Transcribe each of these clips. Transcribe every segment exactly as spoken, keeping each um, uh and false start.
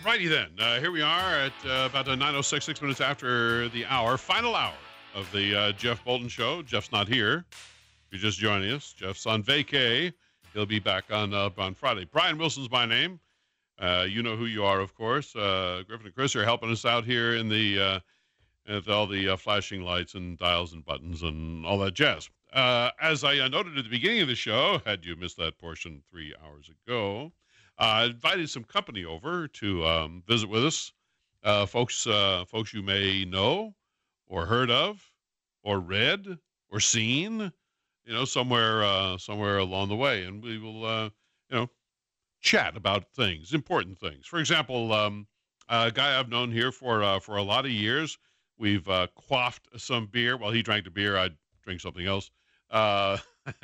Righty then. Uh, here we are at uh, about uh, nine oh six, six minutes after the hour, final hour of the uh, Jeff Bolton Show. Jeff's not here. If you're just joining us, Jeff's on vacay. He'll be back on uh, on Friday. Brian Wilson's my name. Uh, you know who you are, of course. Uh, Griffin and Chris are helping us out here in the uh, with all the uh, flashing lights and dials and buttons and all that jazz. Uh, as I uh, noted at the beginning of the show, had you missed that portion three hours ago, I uh, invited some company over to um, visit with us. Uh, folks, uh, folks you may know or heard of or read or seen, you know, somewhere, uh, somewhere along the way. And we will, uh, you know, chat about things, important things. For example, um, a guy I've known here for, uh, for a lot of years. We've uh, quaffed some beer. While he drank the beer, I'd drink something else. Uh,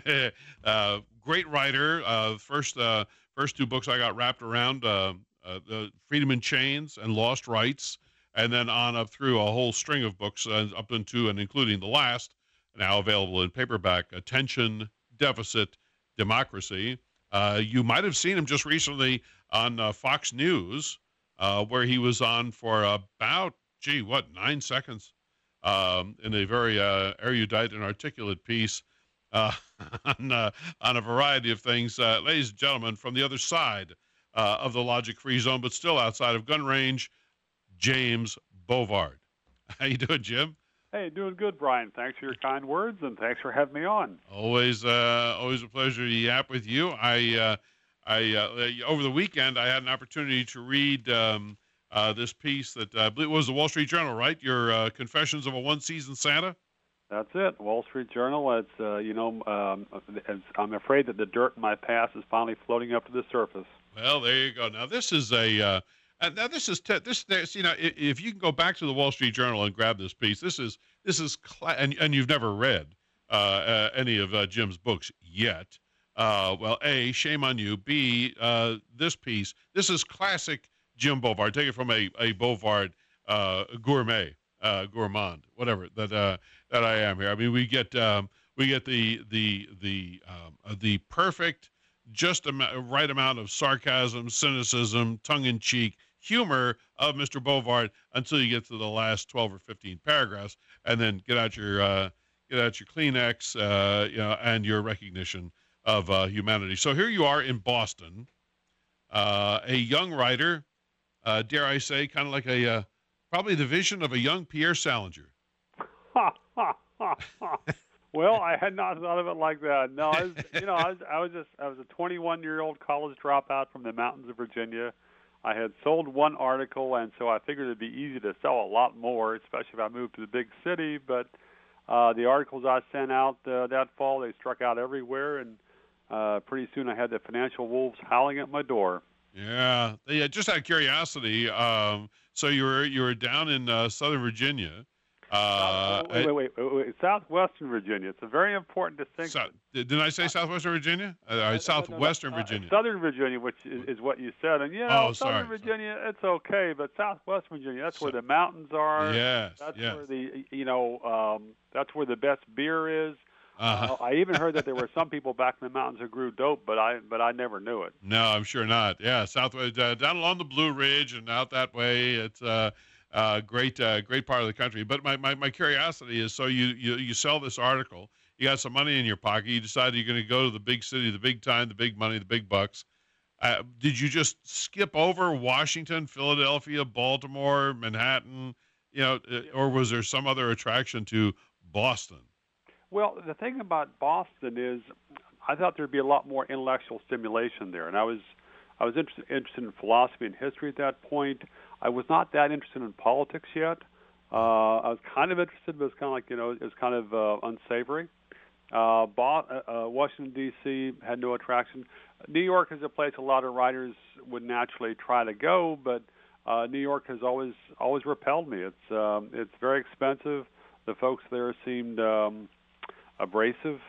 uh, great writer. Uh, first, uh, first two books I got wrapped around uh, uh, the Freedom in Chains and Lost Rights, and then on up through a whole string of books uh, up into and including the last, now available in paperback, Attention Deficit Democracy. Uh, you might have seen him just recently on uh, Fox News, uh, where he was on for about, gee, what, nine seconds um, in a very uh, erudite and articulate piece uh, on, uh, on a variety of things. Uh, ladies and gentlemen, from the other side uh, of the logic-free zone, but still outside of gun range, James Bovard. How you doing, Jim? Hey, doing good, Brian. Thanks for your kind words, and thanks for having me on. Always, uh, always a pleasure to yap with you. I, uh, I uh, over the weekend, I had an opportunity to read um, uh, this piece that uh, I believe was the Wall Street Journal, right? Your uh, Confessions of a One-Season Santa. That's it, Wall Street Journal. It's uh, you know, um, it's, I'm afraid that the dirt in my past is finally floating up to the surface. Well, there you go. Now this is a. Uh, Uh, now this is te- this, this you know if, if you can go back to the Wall Street Journal and grab this piece, this is this is cla- and and you've never read uh, uh, any of uh, Jim's books yet. Uh, well, A, shame on you. B, uh, this piece, this is classic Jim Bovard. Take it from a a Bovard uh, gourmet, uh, gourmand, whatever that uh, that I am here. I mean, we get um, we get the the the um, uh, the perfect, just a right amount of sarcasm, cynicism, tongue in cheek humor of Mister Bovard until you get to the last twelve or fifteen paragraphs, and then get out your uh, get out your Kleenex, uh, you know, and your recognition of uh, humanity. So here you are in Boston, uh, a young writer, uh, dare I say, kind of like a uh, probably the vision of a young Pierre Salinger. Well, I had not thought of it like that. No, I was, you know, I was, I was just, I was a twenty-one-year-old college dropout from the mountains of Virginia. I had sold one article, and so I figured it'd be easy to sell a lot more, especially if I moved to the big city. But uh, the articles I sent out uh, that fall, they struck out everywhere, and uh, pretty soon I had the financial wolves howling at my door. Yeah, yeah. Just out of curiosity, um, so you were you were down in uh, Southern Virginia. Uh, wait, wait, wait, wait, wait, Southwestern Virginia. It's a very important distinction. So, didn't I say Southwestern Virginia? Uh, uh, Southwestern no, no, no. Virginia. Uh, Southern Virginia, which is, is what you said. And, you Oh, know, sorry, Southern Virginia, sorry. It's okay, but Southwestern Virginia, that's so, where the mountains are. Yes, That's yes. where the, you know, um, that's where the best beer is. Uh-huh. Uh, I even heard that there were some people back in the mountains who grew dope, but I but I never knew it. No, I'm sure not. Yeah, Southwest, uh, down along the Blue Ridge and out that way, it's uh, uh, great, uh, great part of the country. But my, my, my curiosity is, so you, you, you sell this article, you got some money in your pocket, you decide you're going to go to the big city, the big time, the big money, the big bucks. Uh, did you just skip over Washington, Philadelphia, Baltimore, Manhattan, you know, or was there some other attraction to Boston? Well, the thing about Boston is I thought there'd be a lot more intellectual stimulation there, and I was I was interested, interested in philosophy and history at that point. I was not that interested in politics yet. Uh, I was kind of interested, but it's kind of like, you know, it was kind of uh, unsavory. Uh, Bo- uh, Washington, D C had no attraction. New York is a place a lot of writers would naturally try to go, but uh, New York has always always repelled me. It's um, it's very expensive. The folks there seemed um, abrasive,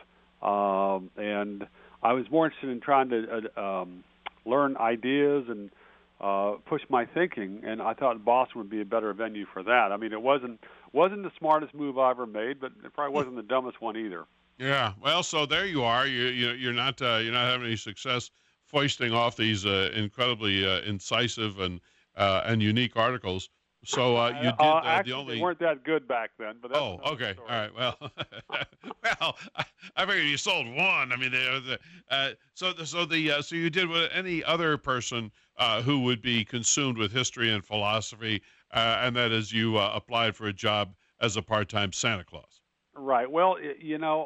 um, and I was more interested in trying to uh, um, learn ideas and uh, push my thinking, and I thought Boston would be a better venue for that. I mean, it wasn't wasn't the smartest move I ever made, but it probably wasn't the dumbest one either. Yeah, well, so there you are. You, you you're not uh, you're not having any success foisting off these uh, incredibly uh, incisive and uh, and unique articles. So uh, you did uh, uh, actually, the only. they weren't that good back then. But that's Oh, another okay, story. all right. Well, well, I, I figured you sold one. I mean, they, the, uh, so the, so the uh, so you did what any other person uh, who would be consumed with history and philosophy, uh, and that is you uh, applied for a job as a part-time Santa Claus. Right. Well, it, you know,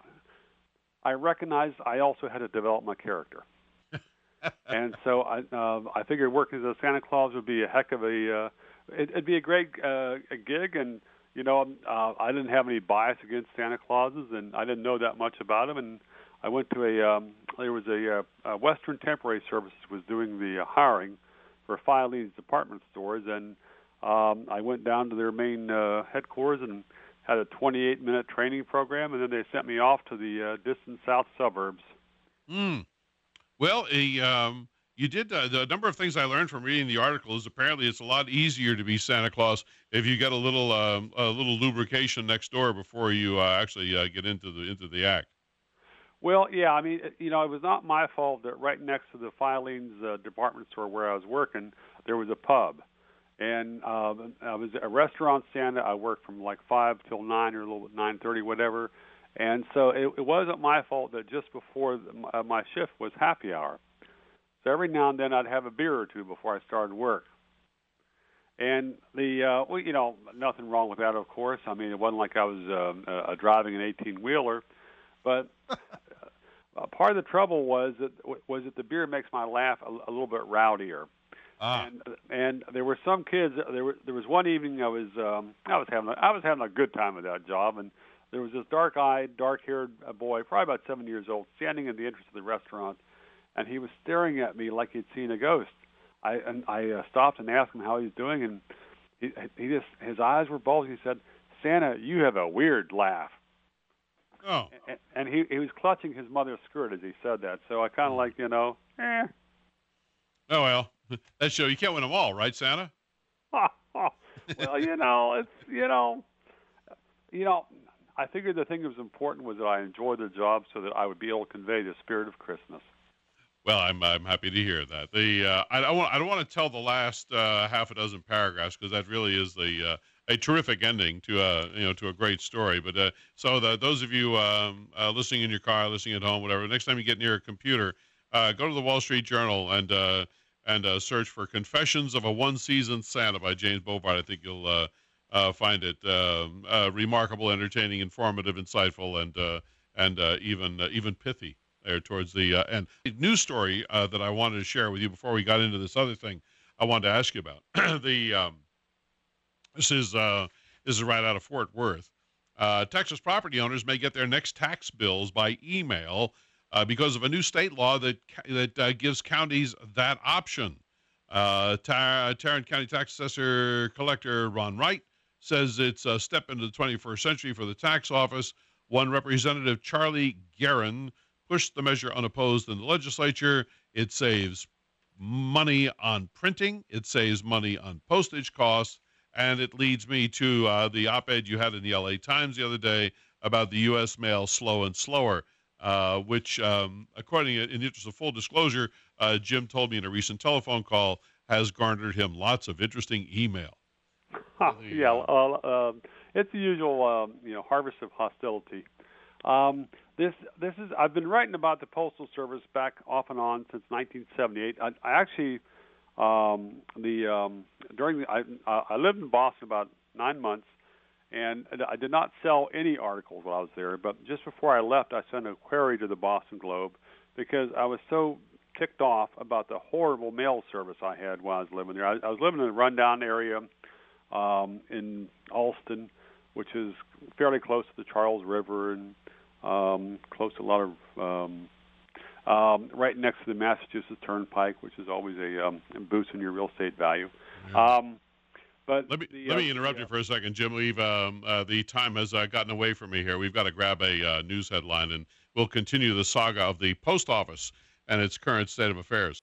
I recognized I also had to develop my character. And so I uh, I figured working as a Santa Claus would be a heck of a uh, it, it'd be a great uh, a gig, and you know uh, I didn't have any bias against Santa Clauses, and I didn't know that much about them. And I went to a um, there was a, uh, a Western Temporary Services was doing the uh, hiring for Filene's department stores, and um, I went down to their main uh, headquarters and had a twenty-eight minute training program, and then they sent me off to the uh, distant south suburbs. Hmm. Well, a, um, you did uh, the number of things I learned from reading the article is apparently it's a lot easier to be Santa Claus if you get a little um, a little lubrication next door before you uh, actually uh, get into the into the act. Well, yeah, I mean, you know, it was not my fault that right next to the Filene's uh, department store where I was working, there was a pub. And uh, I was a restaurant Santa. I worked from like five till nine or a little nine thirty, whatever. And so it, it wasn't my fault that just before the, uh, my shift was happy hour. So every now and then I'd have a beer or two before I started work. And the uh, well, you know, nothing wrong with that, of course. I mean, it wasn't like I was uh, uh, driving an eighteen wheeler, but uh, part of the trouble was that was that the beer makes my laugh a, a little bit rowdier. Ah. And and there were some kids. There were there was one evening I was um, I was having a, I was having a good time at that job, and there was this dark-eyed, dark-haired boy, probably about seven years old, standing in the entrance of the restaurant, and he was staring at me like he'd seen a ghost. I and I uh, stopped and asked him how he was doing, and he he just his eyes were bulging. He said, "Santa, you have a weird laugh." Oh. And, and he he was clutching his mother's skirt as he said that. So I kind of like you know, eh. Oh well, that's show you can't win them all, right, Santa? Well, you know, it's you know, you know. I figured the thing that was important was that I enjoyed the job, so that I would be able to convey the spirit of Christmas. Well, I'm I'm happy to hear that. The uh, I, I want I don't want to tell the last uh, half a dozen paragraphs because that really is the uh, a terrific ending to a you know to a great story. But uh, so the, those of you um, uh, listening in your car, listening at home, whatever, next time you get near a computer, uh, go to the Wall Street Journal and uh, and uh, search for "Confessions of a One-Seasoned Santa" by James Bovard. I think you'll uh, uh, find it uh, uh, remarkable, entertaining, informative, insightful, and uh, and uh, even uh, even pithy there towards the uh, end. The news story uh, that I wanted to share with you before we got into this other thing I wanted to ask you about. the um, this is uh, this is right out of Fort Worth. Uh, Texas property owners may get their next tax bills by email uh, because of a new state law that that uh, gives counties that option. Uh, Tar- Tarrant County Tax Assessor Collector Ron Wright says it's a step into the twenty-first century for the tax office. One representative, Charlie Guerin, pushed the measure unopposed in the legislature. It saves money on printing. It saves money on postage costs. And it leads me to uh, the op-ed you had in the L A Times the other day about the U S mail slow and slower, uh, which, um, according in the interest of full disclosure, uh, Jim told me in a recent telephone call, has garnered him lots of interesting email. Huh, yeah, uh, uh, it's the usual, um, you know, harvest of hostility. Um, this, this is. I've been writing about the Postal Service back off and on since nineteen seventy-eight. I, I actually, um, the um, during the, I, I lived in Boston about nine months, and I did not sell any articles while I was there. But just before I left, I sent a query to the Boston Globe because I was so ticked off about the horrible mail service I had while I was living there. I, I was living in a rundown area um, in Alston, which is fairly close to the Charles River and um, close to a lot of, um, um, right next to the Massachusetts Turnpike, which is always a um, boost in your real estate value. Yeah. Um, but let me the, let uh, me interrupt the, you for a second, Jim. We've um, uh, the time has uh, gotten away from me here. We've got to grab a uh, news headline, and we'll continue the saga of the post office and its current state of affairs.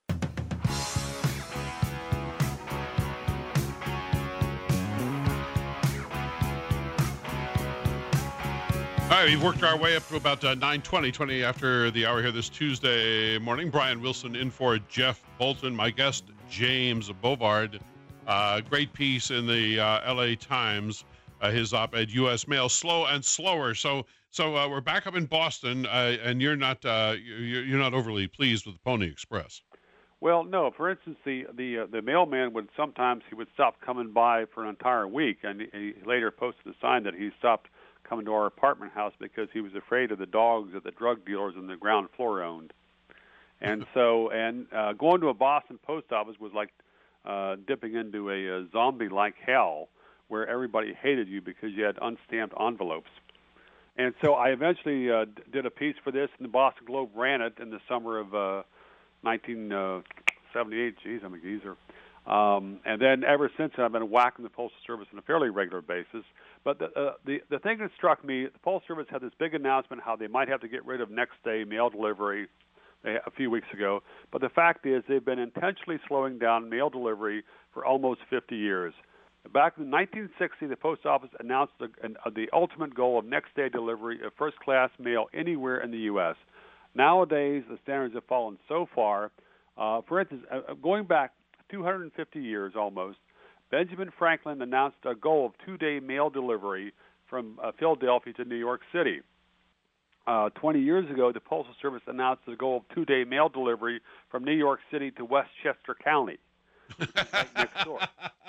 All right, we've worked our way up to about uh, nine twenty, twenty after the hour here this Tuesday morning. Brian Wilson in for Jeff Bolton. My guest, James Bovard. Uh, great piece in the uh, L A Times, uh, his op-ed, U S Mail, slow and slower. So, so uh, we're back up in Boston, uh, and you're not uh, you're, you're not overly pleased with the Pony Express. Well, no. For instance, the the uh, the mailman would sometimes he would stop coming by for an entire week, and he later posted a sign that he stopped coming to our apartment house because he was afraid of the dogs that the drug dealers on the ground floor owned. And so, and uh, going to a Boston post office was like uh, dipping into a, a zombie-like hell where everybody hated you because you had unstamped envelopes. And so I eventually uh, did a piece for this, and the Boston Globe ran it in the summer of uh, nineteen seventy-eight. Geez, I'm a geezer. Um, and then ever since I've been whacking the Postal Service on a fairly regular basis. But the, uh, the the thing that struck me, the Postal Service had this big announcement how they might have to get rid of next-day mail delivery a few weeks ago. But the fact is they've been intentionally slowing down mail delivery for almost fifty years. Back in nineteen sixty, the Post Office announced the, uh, the ultimate goal of next-day delivery of first-class mail anywhere in the U S Nowadays, the standards have fallen so far. Uh, for instance, uh, going back two hundred fifty years almost, Benjamin Franklin announced a goal of two-day mail delivery from uh, Philadelphia to New York City. Uh, twenty years ago, the Postal Service announced the goal of two-day mail delivery from New York City to Westchester County, right next door.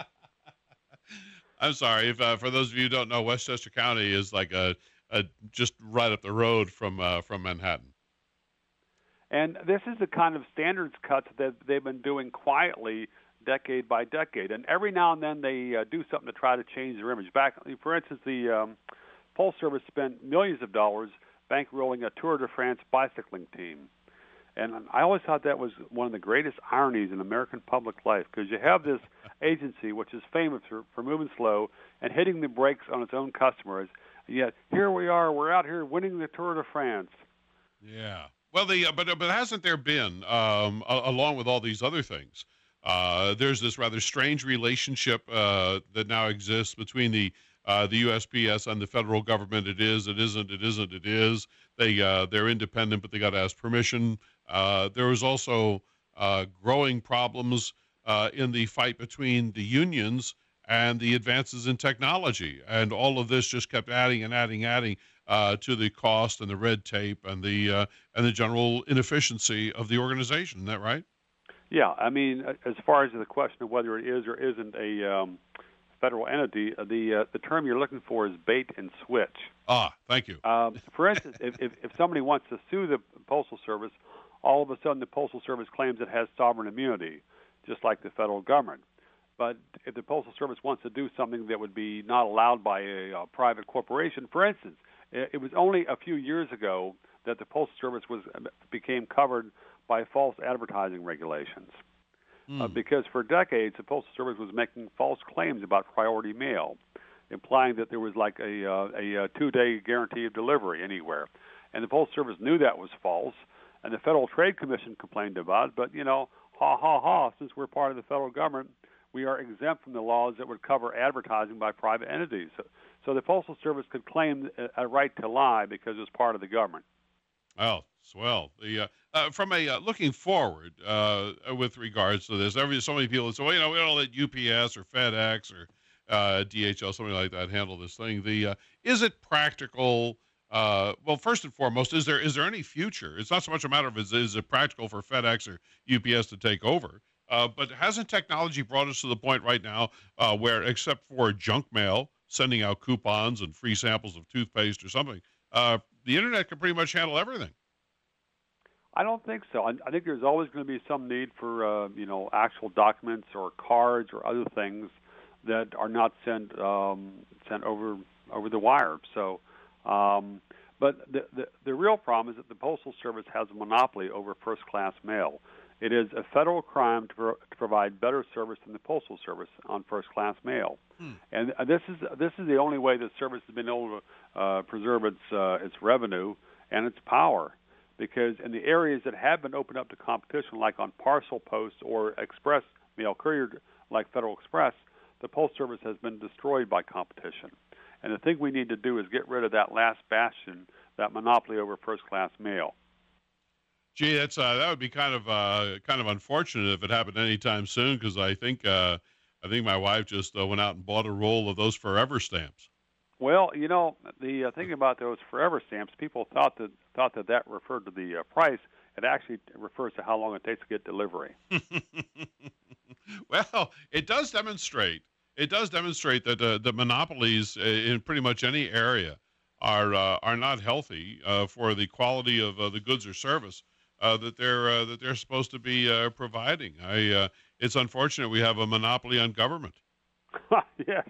I'm sorry, if uh, for those of you who don't know, Westchester County is like a, a just right up the road from uh, from Manhattan. And this is the kind of standards cuts that they've been doing quietly decade by decade. And every now and then they uh, do something to try to change their image. Back, for instance, the um, Postal Service spent millions of dollars bankrolling a Tour de France bicycling team. And I always thought that was one of the greatest ironies in American public life, because you have this agency which is famous for, for moving slow and hitting the brakes on its own customers, and yet here we are, we're out here winning the Tour de France. Yeah. Well, the uh, but but hasn't there been, um, a, along with all these other things, uh, there's this rather strange relationship uh, that now exists between the uh, the U S P S and the federal government. It is, it isn't, it isn't, it is. They uh, they're independent, but they got to ask permission. Uh, there was also uh, growing problems uh, in the fight between the unions and the advances in technology, and all of this just kept adding and adding, adding. Uh, to the cost and the red tape and the uh, and the general inefficiency of the organization. Isn't that right? Yeah, I mean, as far as the question of whether it is or isn't a um, federal entity, the uh, the term you're looking for is bait and switch. Ah, thank you. Um, for instance, if, if if somebody wants to sue the Postal Service, all of a sudden the Postal Service claims it has sovereign immunity, just like the federal government. But if the Postal Service wants to do something that would be not allowed by a, a private corporation, for instance, it was only a few years ago that the Postal Service was became covered by false advertising regulations. Mm. Uh, because for decades, the Postal Service was making false claims about priority mail, implying that there was like a, uh, a, a two-day guarantee of delivery anywhere. And the Postal Service knew that was false, and the Federal Trade Commission complained about it. But, you know, ha, ha, ha, since we're part of the federal government, we are exempt from the laws that would cover advertising by private entities. So, so the Postal Service could claim a right to lie because it was part of the government. Oh, swell. The uh, uh, from a uh, looking forward uh, with regards to this, every so many people say, well, you know, we don't let U P S or FedEx or uh, D H L, something like that, handle this thing. The uh, is it practical? Uh, well, first and foremost, is there is there any future? It's not so much a matter of is, is it practical for FedEx or U P S to take over, uh, but hasn't technology brought us to the point right now uh, where, except for junk mail, sending out coupons and free samples of toothpaste or something, uh, the internet can pretty much handle everything? I don't think so. I, I think there's always going to be some need for, uh, you know, actual documents or cards or other things that are not sent um, sent over over the wire. So, um, but the, the the real problem is that the Postal Service has a monopoly over first-class mail. It is a federal crime to, pro- to provide better service than the Postal Service on first-class mail, hmm. and uh, this is this is the only way the service has been able to uh, preserve its uh, its revenue and its power. Because in the areas that have been opened up to competition, like on parcel posts or express mail courier like Federal Express, the Postal Service has been destroyed by competition. And the thing we need to do is get rid of that last bastion, that monopoly over first-class mail. Gee, that's uh, that would be kind of uh, kind of unfortunate if it happened anytime soon, because I think uh, I think my wife just uh, went out and bought a roll of those Forever stamps. Well, you know, the uh, thing about those Forever stamps, people thought that thought that that referred to the uh, price. It actually refers to how long it takes to get delivery. Well, it does demonstrate. It does demonstrate that uh, the monopolies uh, in pretty much any area are uh, are not healthy uh, for the quality of uh, the goods or service uh, that they're uh, that they're supposed to be uh, providing. I uh, it's unfortunate we have a monopoly on government. Yes.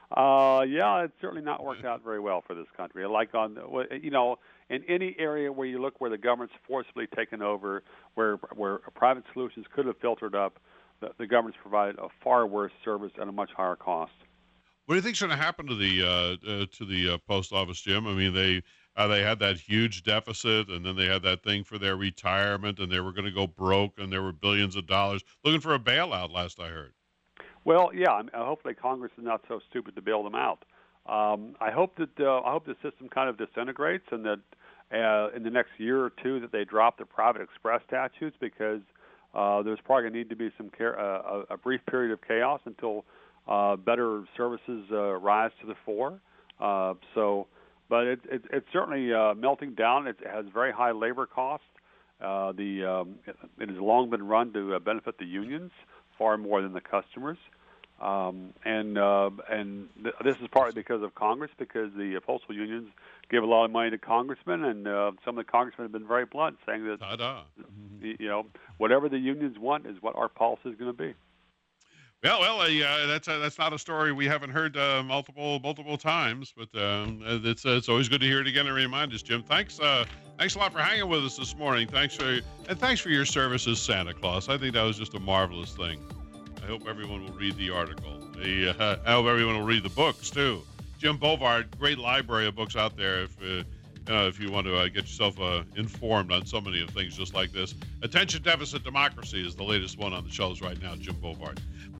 Uh, yeah, it's certainly not worked out very well for this country. Like on, the- you know, in any area where you look where the government's forcibly taken over, where where private solutions could have filtered up, the, the government's provided a far worse service at a much higher cost. What do you think's going to happen to the uh, uh, to the uh, post office, Jim? I mean, they uh, they had that huge deficit, and then they had that thing for their retirement, and they were going to go broke, and there were billions of dollars looking for a bailout. Last I heard. Well, yeah. I mean, hopefully Congress is not so stupid to bail them out. Um, I hope that uh, I hope the system kind of disintegrates, and that uh, in the next year or two that they drop the private express statutes, because uh, there's probably going to need to be some care, uh, a, a brief period of chaos until uh, better services uh, rise to the fore. Uh, so, but it, it, it's certainly uh, melting down. It has very high labor costs. Uh, the um, it, it has long been run to uh, benefit the unions far more than the customers. Um, and uh, and th- this is partly because of Congress, because the uh, postal unions give a lot of money to congressmen, and uh, some of the congressmen have been very blunt, saying that Ta-da. y- you know whatever the unions want is what our policy is going to be. Well, well, uh, yeah, that's uh, that's not a story we haven't heard uh, multiple multiple times, but um, it's uh, it's always good to hear it again and remind us, Jim. Thanks, uh, thanks a lot for hanging with us this morning. Thanks for and thanks for your service as Santa Claus. I think that was just a marvelous thing. I hope everyone will read the article. The, uh, I hope everyone will read the books too. Jim Bovard, great library of books out there. If uh, uh, if you want to uh, get yourself uh, informed on so many of things just like this. Attention Deficit Democracy is the latest one on the shelves right now. Jim Bovard.